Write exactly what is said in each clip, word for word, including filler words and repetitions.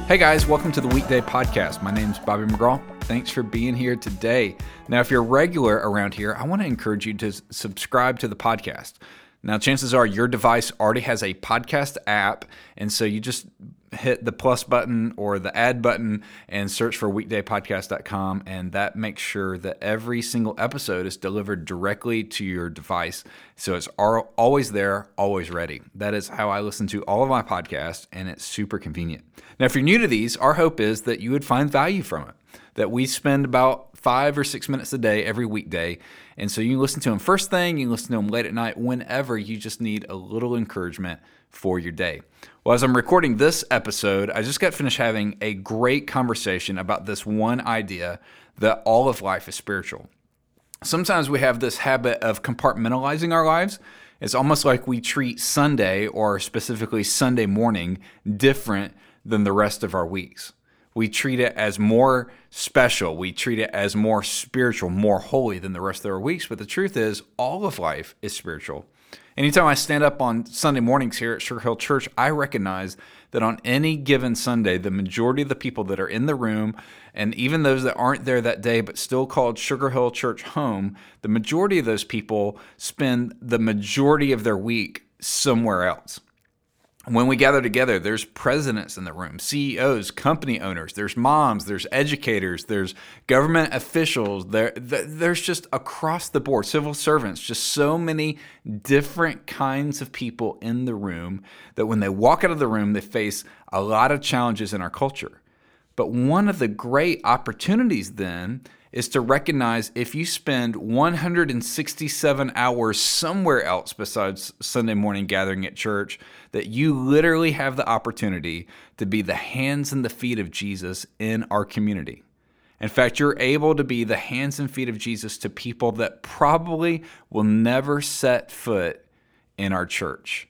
Hey guys, welcome to the Weekday Podcast. My name's Bobby McGraw. Thanks for being here today. Now, if you're regular around here, I want to encourage you to subscribe to the podcast. Now, chances are your device already has a podcast app, and so you just hit the plus button or the add button and search for weekday podcast dot com, and that makes sure that every single episode is delivered directly to your device, so it's always there, always ready. That is how I listen to all of my podcasts, and it's super convenient. Now, if you're new to these, our hope is that you would find value from it, that we spend about five or six minutes a day every weekday, and so you can listen to them first thing, you can listen to them late at night, whenever you just need a little encouragement for your day. Well, as I'm recording this episode, I just got finished having a great conversation about this one idea that all of life is spiritual. Sometimes we have this habit of compartmentalizing our lives. It's almost like we treat Sunday, or specifically Sunday morning, different than the rest of our weeks. We treat it as more special. We treat it as more spiritual, more holy than the rest of our weeks. But the truth is, all of life is spiritual. Anytime I stand up on Sunday mornings here at Sugar Hill Church, I recognize that on any given Sunday, the majority of the people that are in the room, and even those that aren't there that day but still called Sugar Hill Church home, the majority of those people spend the majority of their week somewhere else. When we gather together, there's presidents in the room, C E Os, company owners, there's moms, there's educators, there's government officials, there, there's just across the board, civil servants, just so many different kinds of people in the room that when they walk out of the room, they face a lot of challenges in our culture. But one of the great opportunities then is to recognize if you spend one hundred sixty-seven hours somewhere else besides Sunday morning gathering at church, that you literally have the opportunity to be the hands and the feet of Jesus in our community. In fact, you're able to be the hands and feet of Jesus to people that probably will never set foot in our church.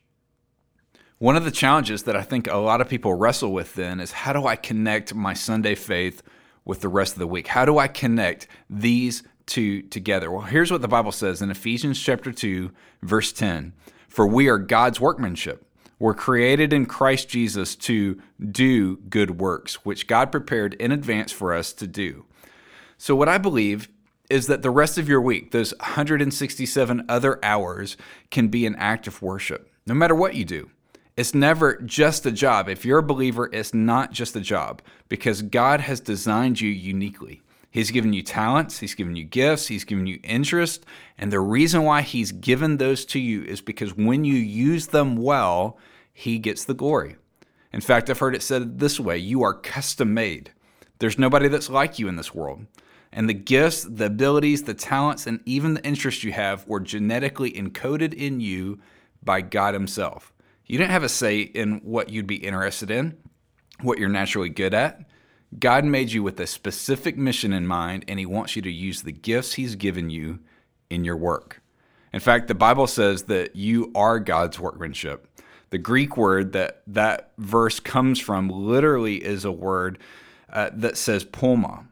One of the challenges that I think a lot of people wrestle with then is, how do I connect my Sunday faith with the rest of the week? How do I connect these two together? Well, here's what the Bible says in Ephesians chapter two, verse ten. For we are God's workmanship. We're created in Christ Jesus to do good works, which God prepared in advance for us to do. So what I believe is that the rest of your week, those one hundred sixty-seven other hours, can be an act of worship, no matter what you do. It's never just a job. If you're a believer, it's not just a job, because God has designed you uniquely. He's given you talents, He's given you gifts, He's given you interest, and the reason why He's given those to you is because when you use them well, He gets the glory. In fact, I've heard it said this way: you are custom made. There's nobody that's like you in this world. And the gifts, the abilities, the talents, and even the interests you have were genetically encoded in you by God Himself. You didn't have a say in what you'd be interested in, what you're naturally good at. God made you with a specific mission in mind, and He wants you to use the gifts He's given you in your work. In fact, the Bible says that you are God's workmanship. The Greek word that that verse comes from literally is a word uh, that says poema.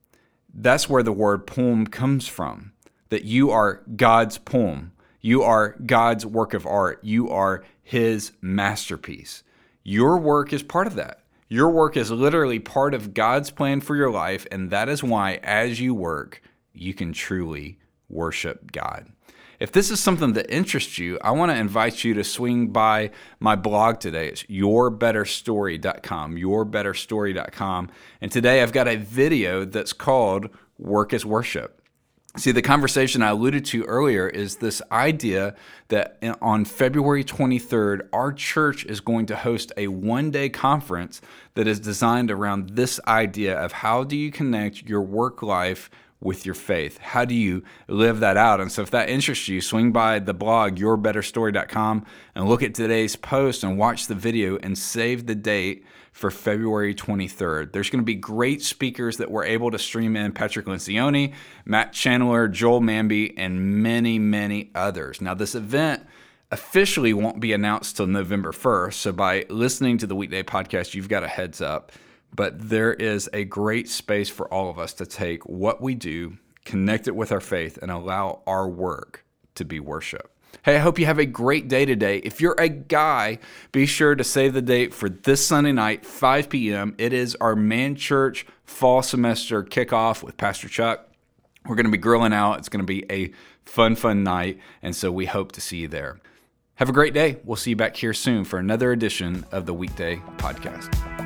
That's where the word poem comes from, that you are God's poem. You are God's work of art. You are His masterpiece. Your work is part of that. Your work is literally part of God's plan for your life, and that is why, as you work, you can truly worship God. If this is something that interests you, I want to invite you to swing by my blog today. It's your better story dot com, your better story dot com. And today I've got a video that's called Work as Worship. See, the conversation I alluded to earlier is this idea that on February twenty-third, our church is going to host a one-day conference that is designed around this idea of how do you connect your work life with your faith? How do you live that out? And so if that interests you, swing by the blog, your better story dot com, and look at today's post and watch the video and save the date for February twenty-third. There's going to be great speakers that we're able to stream in: Patrick Lencioni, Matt Chandler, Joel Manby, and many, many others. Now, this event officially won't be announced till November first, so by listening to the Weekday Podcast, you've got a heads up. But there is a great space for all of us to take what we do, connect it with our faith, and allow our work to be worship. Hey, I hope you have a great day today. If you're a guy, be sure to save the date for this Sunday night, five p.m. It is our Man Church fall semester kickoff with Pastor Chuck. We're going to be grilling out. It's going to be a fun, fun night, and so we hope to see you there. Have a great day. We'll see you back here soon for another edition of the Weekday Podcast.